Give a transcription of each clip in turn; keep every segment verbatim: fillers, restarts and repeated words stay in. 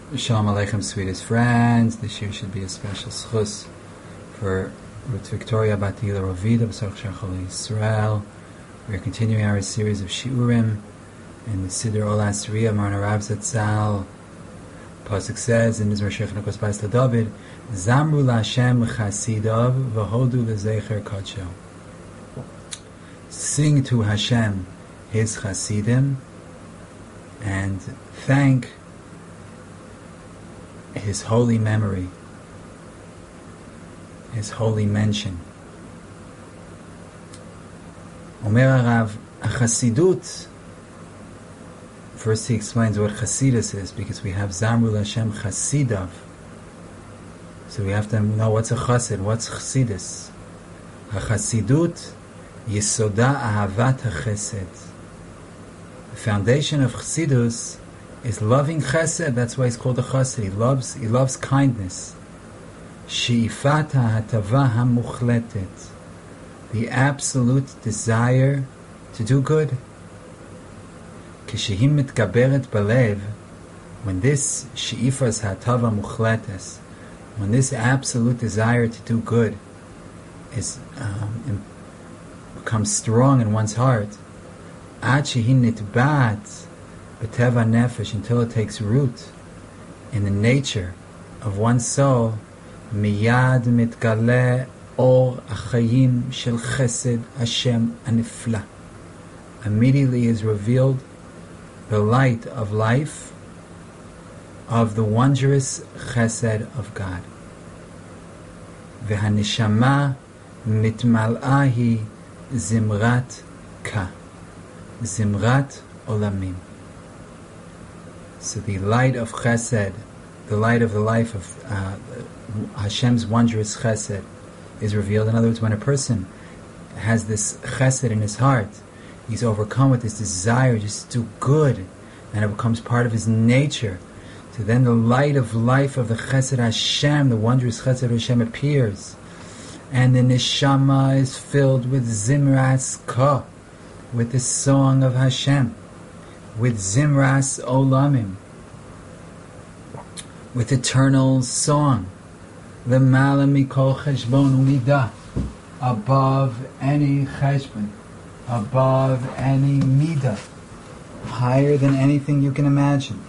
Shalom Aleichem, sweetest friends. This year should be a special schus for Ruth Victoria Batila Rovida B'Sarach Shar Chol Yisrael. We are continuing our series of Shiurim in the Siddur Olas Riyah Marna Rav Zatzal. Pasuk says in Mizmor Shech Nekos Bais LaDavid, Zamru LaHashem Chasidav V'hodu L'Zecher Kadsho. Sing to Hashem His Chasidim and thank His holy memory, His holy mention. Omer Rav, a Chasidut. First he explains what Chasidus is, because we have Zamru Hashem Chasidav. So we have to know what's a Chasid, what's Chasidus. A Chasidut, Yesoda Ahavat HaChesed. The foundation of Chasidus is loving chesed. That's why he's called a chassid. He loves, he loves kindness. She'ifat ha'hatava ha'muchletet. The absolute desire to do good. K'shehim mitgaberet balev. When this she'ifas ha'hatava muchletes, when this absolute desire to do good is um, becomes strong in one's heart, ad shehi nitbat B'teva nefesh, until it takes root in the nature of one's soul, miyad mitgale or achayim shel chesed Hashem anifla. Immediately is revealed the light of life of the wondrous chesed of God. V'hanishama mitmal'ahi zimrat ka, zimrat olamim. So the light of chesed, the light of the life of uh, Hashem's wondrous chesed is revealed. In other words, when a person has this chesed in his heart, he's overcome with this desire just to do good, and it becomes part of his nature. So then the light of life of the chesed Hashem, the wondrous chesed Hashem, appears. And the neshama is filled with zimras ka, with the song of Hashem, with Zimras Olamim, with eternal song, L'mala mikol cheshbon u'midah, above any cheshbon, above any midah, higher than anything you can imagine.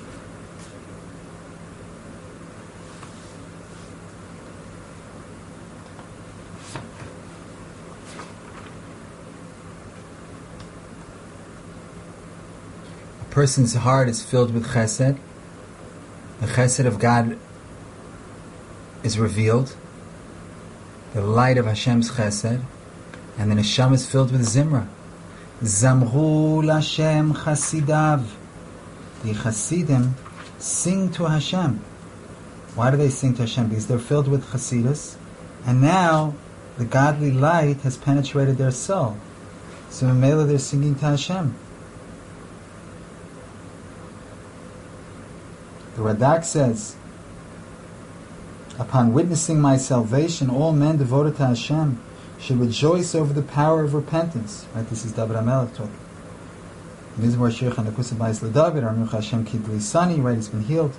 A person's heart is filled with chesed. The chesed of God is revealed, the light of Hashem's chesed, and the neshama is filled with zimra. Zamru Lashem Chasidav. The Chasidim sing to Hashem. Why do they sing to Hashem? Because they're filled with chasidus, and now the godly light has penetrated their soul. So in Mela they're singing to Hashem. The Radak says, upon witnessing my salvation, all men devoted to Hashem should rejoice over the power of repentance. Right? This is David HaMelech talking. Mizmor Shir Chanukos Bais LaDavid, Aruch Hashem Kidli Sani, right? He's been healed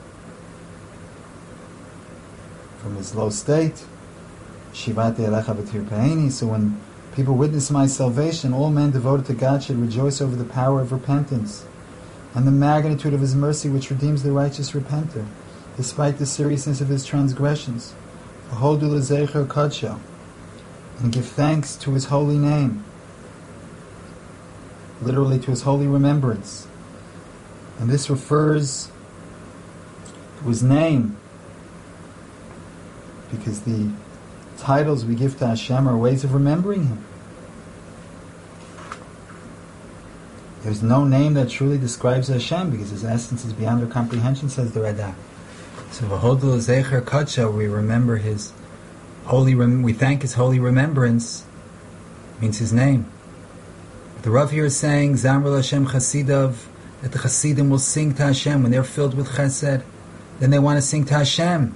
from his low state. Shivate Elecha V'tir Pe'eni. So when people witness my salvation, all men devoted to God should rejoice over the power of repentance and the magnitude of His mercy which redeems the righteous repenter, despite the seriousness of his transgressions. V'hodu l'zecher kadsho, and give thanks to His holy name, literally to His holy remembrance. And this refers to His name, because the titles we give to Hashem are ways of remembering Him. There's no name that truly describes Hashem, because His essence is beyond our comprehension, says the Radak. So v'hodu l'zecher kadsho, we remember His holy, rem- we thank His holy remembrance, means His name. But the Rav here is saying, Zamru Hashem Chasidav, that the Chasidim will sing to Hashem when they're filled with chesed. Then they want to sing to Hashem,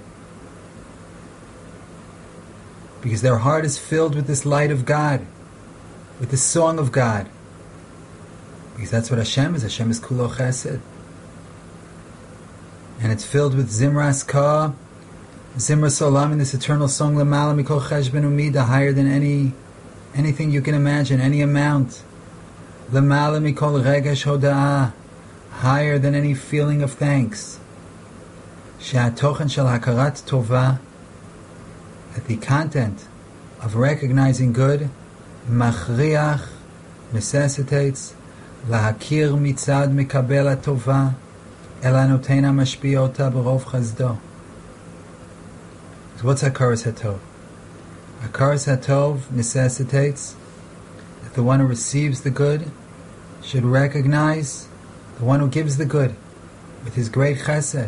because their heart is filled with this light of God, with the song of God. Because that's what Hashem is. Hashem is Kulo Chesed. And it's filled with Zimras Ka, Zimras Olam, in this eternal song, Lamala Mikol Cheshben Umida, higher than any anything you can imagine, any amount. Lamala Mikol Regesh Hoda'ah, higher than any feeling of thanks. She'atochen shel hakarat tova, that the content of recognizing good, machriach, necessitates, lahakir mitzad mikabel tova, ela notena mashpiota berov chazdo. So what's hakaras hatov? Hakaras hatov necessitates that the one who receives the good should recognize the one who gives the good with his great chesed.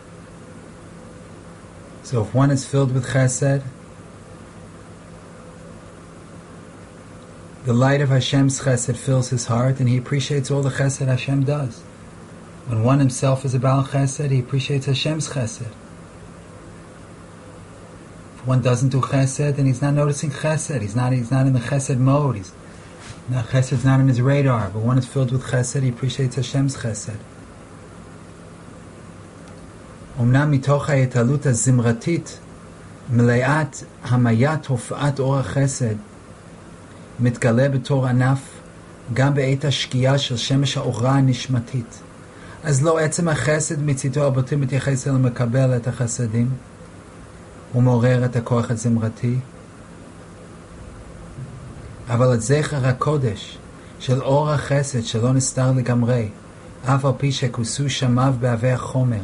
So if one is filled with chesed, the light of Hashem's chesed fills his heart, and he appreciates all the chesed Hashem does. When one himself is a Baal chesed, he appreciates Hashem's chesed. If one doesn't do chesed, then he's not noticing chesed. He's not. He's not in the chesed mode. He's not. Chesed's not in his radar. But one is filled with chesed, he appreciates Hashem's chesed. Omnam mitoch ha'etalut hazimratit meleat hamayat hofat or chesed מתגלה בתור ענף גם בעת השקיעה של שמש האורה הנשמתית. אז לא עצם החסד מצידו הבוטי מתייחס אל מקבל את החסדים ומעורר את הכוח הזמרתי, אבל את זכר הקודש של אור החסד שלא נסתר לגמרי, אף על פי שכוסו שמיו בהווה החומר,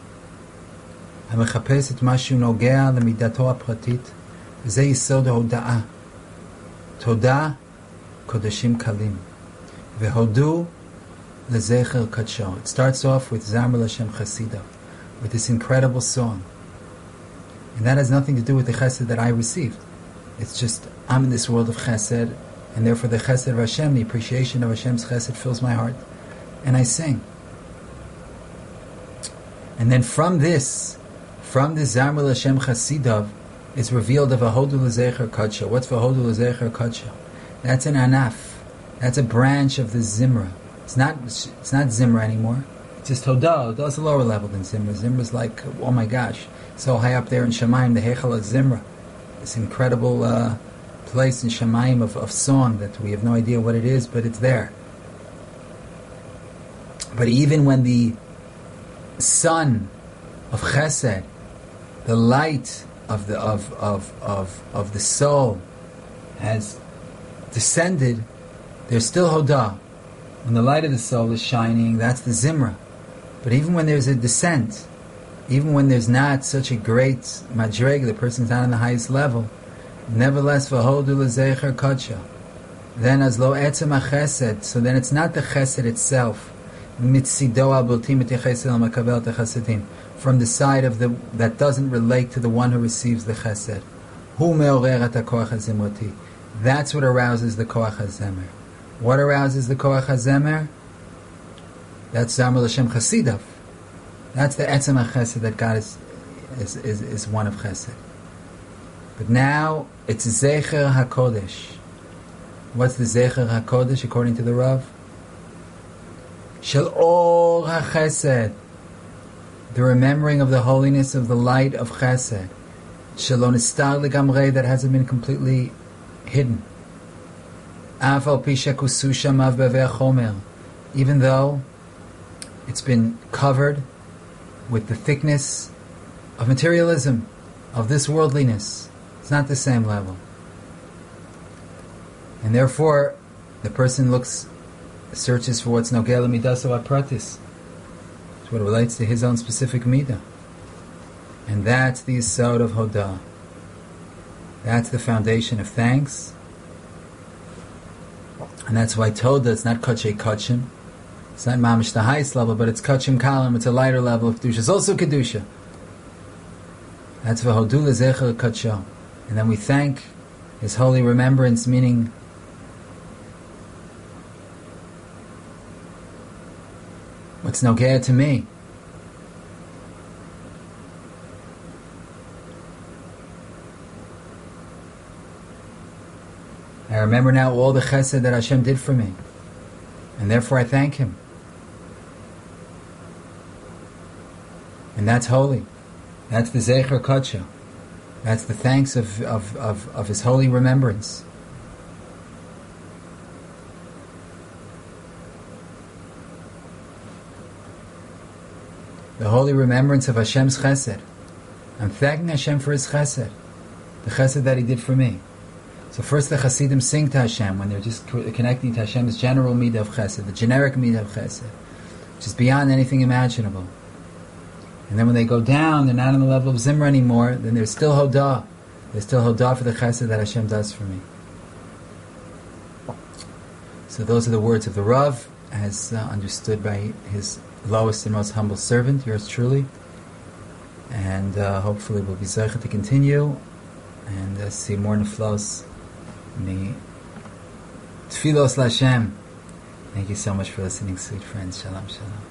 המחפש את מה שהוא נוגע למידתו הפרטית, וזה יסוד ההודעה. תודה קודשים קלים, והודו לזכר קדשו. It starts off with Zamar L'Shem Chasidav, with this incredible song. And that has nothing to do with the chesed that I received. It's just, I'm in this world of chesed, and therefore the chesed of Hashem, the appreciation of Hashem's chesed fills my heart, and I sing. And then from this, from this Zamar L'Shem Chasidav, it's revealed of Vahodu L'Zecher Kadsha. What's Vahodu L'Zecher Kadsha? That's an anaf. That's a branch of the Zimra. It's not It's not Zimra anymore. It's just Hodah. Hodah's a lower level than Zimra. Zimra's like, oh my gosh, so high up there in Shamayim, the Heichal of Zimra. This incredible uh, place in Shamayim of, of song that we have no idea what it is, but it's there. But even when the sun of Chesed, the light of the of of of of the soul has descended, there's still Hodah. When the light of the soul is shining, that's the Zimra. But even when there's a descent, even when there's not such a great madreg, the person's not on the highest level, nevertheless, v'hodu l'zecher kadsha. Then as lo etzem chesed, so then it's not the chesed itself, mitzido al bultim etyeches el makabel techasedim, from the side of the that doesn't relate to the one who receives the chesed. Hu me'orer et hakoach hazimrati. That's what arouses the koach hazemer. What arouses the koach hazemer? That's Zamar L'Shem Chasidav. That's the etzem chesed that God is is, is is one of chesed. But now it's zecher hakodesh. What's the zecher hakodesh according to the Rav? Shel or hachesed. The remembering of the holiness of the light of Chesed, Shalon Istar Legamrei, that hasn't been completely hidden. Afal Pisha Kusu Shamav Beveh Chomer, even though it's been covered with the thickness of materialism, of this worldliness. It's not the same level. And therefore, the person looks, searches for what's Nogel Midaso Apratis, what relates to his own specific midah. And that's the yesod of Hodah. That's the foundation of thanks. And that's why Todah, it's not Kachay Kachim. It's not Mamish the highest level, but it's Kachim Kalam, it's a lighter level of Kedusha. It's also Kedusha. That's V'hodu L'Zecher Kadsho. And then we thank His holy remembrance, meaning what's nogea to me. I remember now all the chesed that Hashem did for me, and therefore I thank Him. And that's holy. That's the Zecher Kodsha. That's the thanks of, of, of, of His holy remembrance. The holy remembrance of Hashem's chesed. I'm thanking Hashem for His chesed. The chesed that He did for me. So first the Hasidim sing to Hashem when they're just connecting to Hashem's general midah of chesed, the generic midah of chesed, which is beyond anything imaginable. And then when they go down, they're not on the level of Zimra anymore, then there's still Hodah. There's still Hodah for the chesed that Hashem does for me. So those are the words of the Rav, as uh, understood by his lowest and most humble servant, yours truly. And uh, hopefully we'll be zeicha to continue and uh, see more neflos. Me tfilos l'Hashem. Thank you so much for listening, sweet friends. Shalom, shalom.